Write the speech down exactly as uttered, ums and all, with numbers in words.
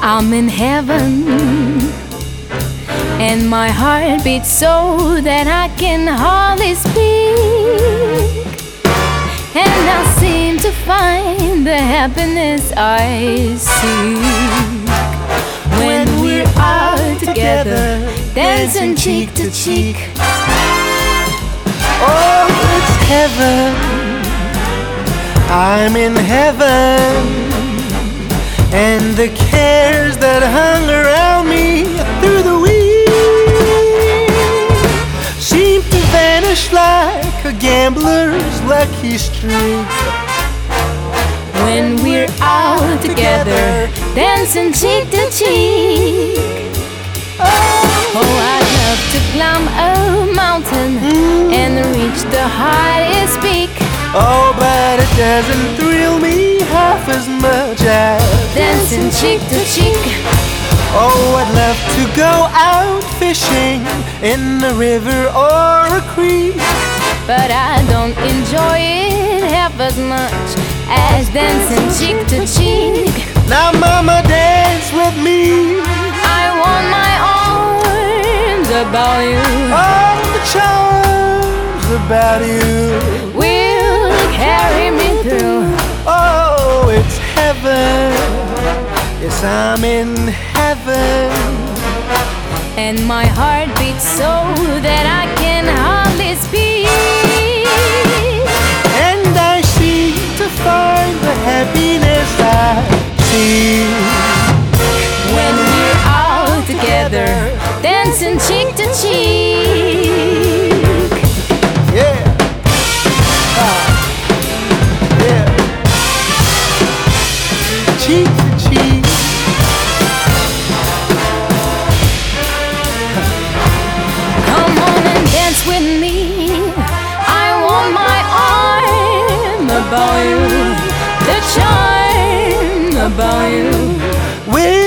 I'm in heaven, and my heart beats so that I can hardly speak. And I seem to find the happiness I seek when we're out together, dancing cheek to cheek. Oh, it's heaven, I'm in heaven, and the cares that hung around me through the week seem to vanish like a gambler's lucky streak. When we're out together, dancing cheek to cheek. Oh, I'd love to climb a mountain mm. and reach the highest peak. Oh, but it doesn't thrill me half as much as dancing cheek to cheek. Oh, I'd love to go out fishing in a river or a creek, but I don't enjoy it half as much as dancing cheek to cheek. Now mama, dance with me, I want my arms about you. All the charms about you will carry me through. Oh, it's heaven, yes, I'm in heaven, and my heart beats so that I can hardly speak. And I seem to find the happiness I see when we're out together, dancing cheek to cheek. Yeah. Ah. Yeah. Cheek to cheek. Come on and dance with me, I want my arm about you, the charm about you. With